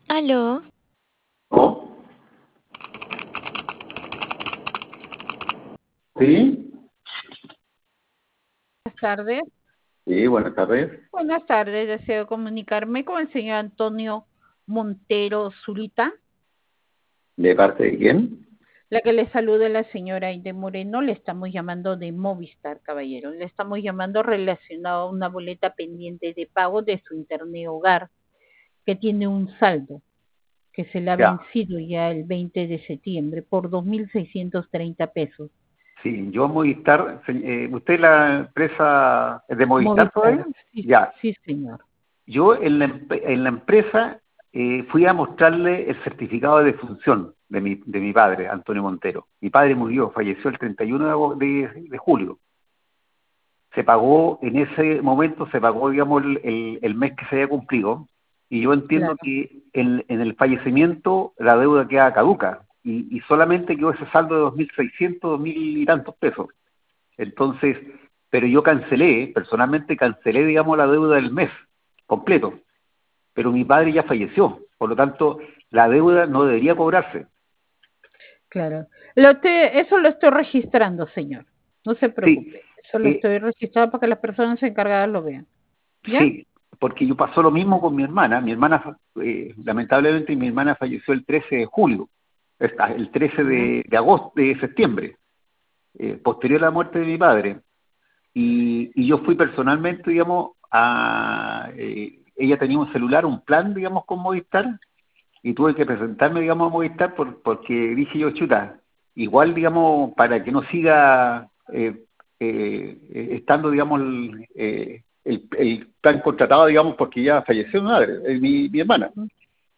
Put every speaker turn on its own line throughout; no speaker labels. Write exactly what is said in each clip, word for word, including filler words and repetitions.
Aló,
¿No? ¿Sí?
Buenas tardes.
Sí, buenas tardes.
Buenas tardes. Deseo comunicarme con el señor Antonio Montero Zurita.
¿De parte de quién?
La que le saluda la señora Aide Moreno. Le estamos llamando de Movistar, caballero. Le estamos llamando relacionado a una boleta pendiente de pago de su internet hogar, que tiene un saldo que se le ha
Ya.
vencido ya el veinte de septiembre por dos mil seiscientos treinta pesos.
Sí, yo Movistar, se- eh, ¿usted es la empresa de Movistar todavía?
Movistar, sí,
Ya.
sí, señor.
Yo en la, empe- en la empresa eh, fui a mostrarle el certificado de defunción de mi, de mi padre, Antonio Montero. Mi padre murió, falleció el treinta y uno de, ago- de, de julio. Se pagó, en ese momento se pagó, digamos, el, el- el mes que se había cumplido, y yo entiendo
Claro,
que en, en el fallecimiento la deuda queda caduca, y, y solamente quedó ese saldo de dos mil seiscientos, dos mil y tantos pesos. Entonces, pero yo cancelé, personalmente cancelé, digamos, la deuda del mes completo, pero mi padre ya falleció, por lo tanto, la deuda no debería cobrarse.
claro. Lo te- eso lo estoy registrando, señor. No se
Sí,
preocupe. Eso lo
eh,
estoy registrando para que las personas encargadas lo vean. ¿Ya?
sí, porque yo pasó lo mismo con mi hermana. Mi hermana, eh, lamentablemente, mi hermana falleció el trece de julio, esta- el trece
Ah,
de, de agosto, de septiembre, eh, posterior a la muerte de mi padre. Y, y yo fui personalmente, digamos, a... eh, ella tenía un celular, un plan, digamos, con Movistar, y tuve que presentarme, digamos, a Movistar por, porque dije yo, chuta, igual, digamos, para que no siga eh, eh, eh, estando, digamos, el, eh, el, el plan contratado, digamos, porque ya falleció mi madre, eh, mi, mi hermana.
ujú,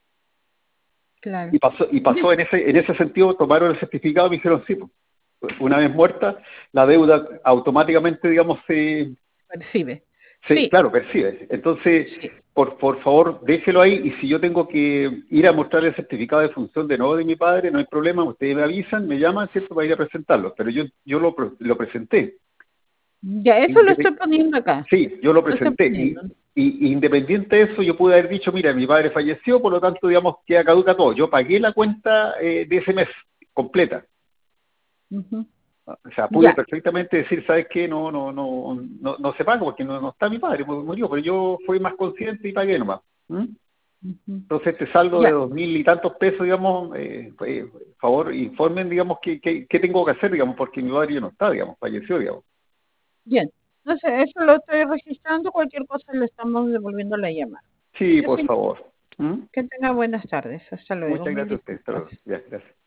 claro.
Y pasó, y pasó
Bien,
en ese, en ese sentido, tomaron el certificado y me dijeron, sí, pues, una vez muerta, la deuda automáticamente, digamos, se,
percibe.
sí,
Sí,
claro, percibe. Entonces,
sí.
por, por favor, déjelo ahí, y si yo tengo que ir a mostrar el certificado de función de nuevo de mi padre, no hay problema, ustedes me avisan, me llaman, ¿cierto?, para ir a presentarlo. Pero yo, yo lo, pre- lo presenté.
Ya, eso lo estoy
Independ-
poniendo acá.
Sí, yo lo
Lo estoy
presenté. Y,
poniendo.
y- y independiente de eso, yo pude haber dicho, mira, mi padre falleció, por lo tanto, digamos, queda caduca todo. Yo pagué la cuenta eh, de ese mes completa.
Ujú.
O sea, pude
Ya,
perfectamente decir, ¿sabes qué? No, no, no, no, no se paga porque no, no está mi padre, mu- murió, pero yo fui más consciente y pagué nomás. ¿Mm?
ujú,
Entonces, este saldo de
ya,
dos mil y tantos pesos, digamos, eh, pues, por favor, informen, digamos, qué, qué, qué tengo que hacer, digamos, porque mi padre ya no está, digamos, falleció, digamos.
bien. Entonces, eso lo estoy registrando. Cualquier cosa le estamos devolviendo la llamada.
Sí,
Ya,
por
señor.
favor. ¿Mm?
Que tenga buenas tardes. Hasta luego.
Muchas
Mil
gracias a usted. Hasta
disculpas.
luego. Ya, gracias.